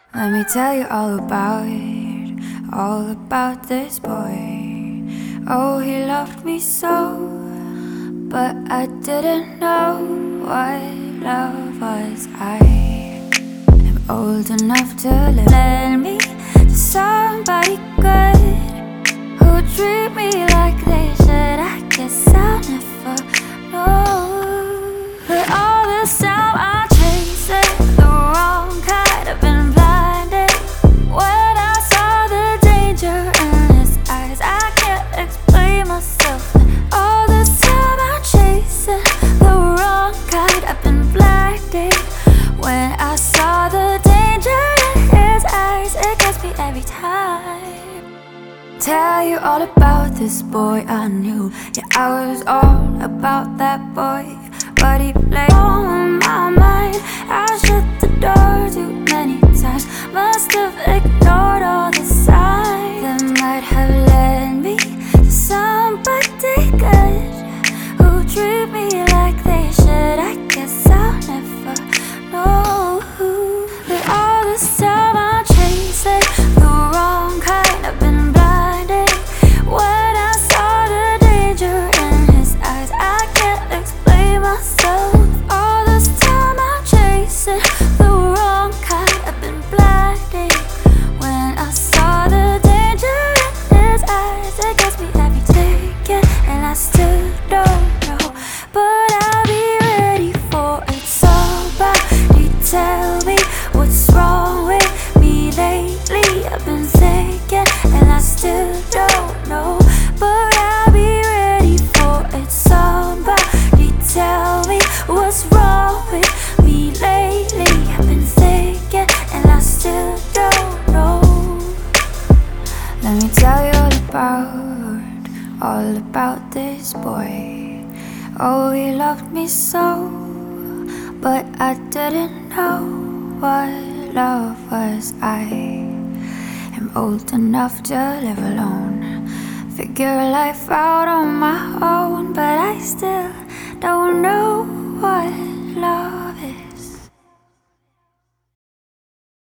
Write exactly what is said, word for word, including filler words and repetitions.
Let me tell you all about it, all about this boy. Oh, he loved me so, but I didn't know what love was. I am old enough to let me to somebody good who treat me like they should. I guess I'll never know. But all this time I chasing the wrong kind. I've been blinded when I saw the danger in his eyes. I can't explain myself. And all this time I'm chasing the wrong kind. I've been blinded when I saw the danger in his eyes. It gets me every time. Tell you all about this boy I knew. Yeah, I was all about that boy, but he played on my mind. I shut the door too many times. Must have ignored all the signs that might have led me to somebody good who treat me like they should. I guess I'll never know. But all this time I'm chasing the wrong kind. I've been blinded when I saw the danger in his eyes. I can't explain myself. All this time I'm chasing the wrong kind. I've been blinded when I saw the danger in his eyes. It gets me every ticket, and I still don't know, but I'll be ready for it. Somebody tell me what's wrong with me lately. I've been thinking, and I still don't know, but I'll be ready for it. Somebody tell me what's wrong with me lately. I've been thinking, and I still don't know. Let me tell you all about, all about this boy. Oh, he loved me so, but I didn't know what love was. I am old enough to live alone, figure life out on my own, but I still don't know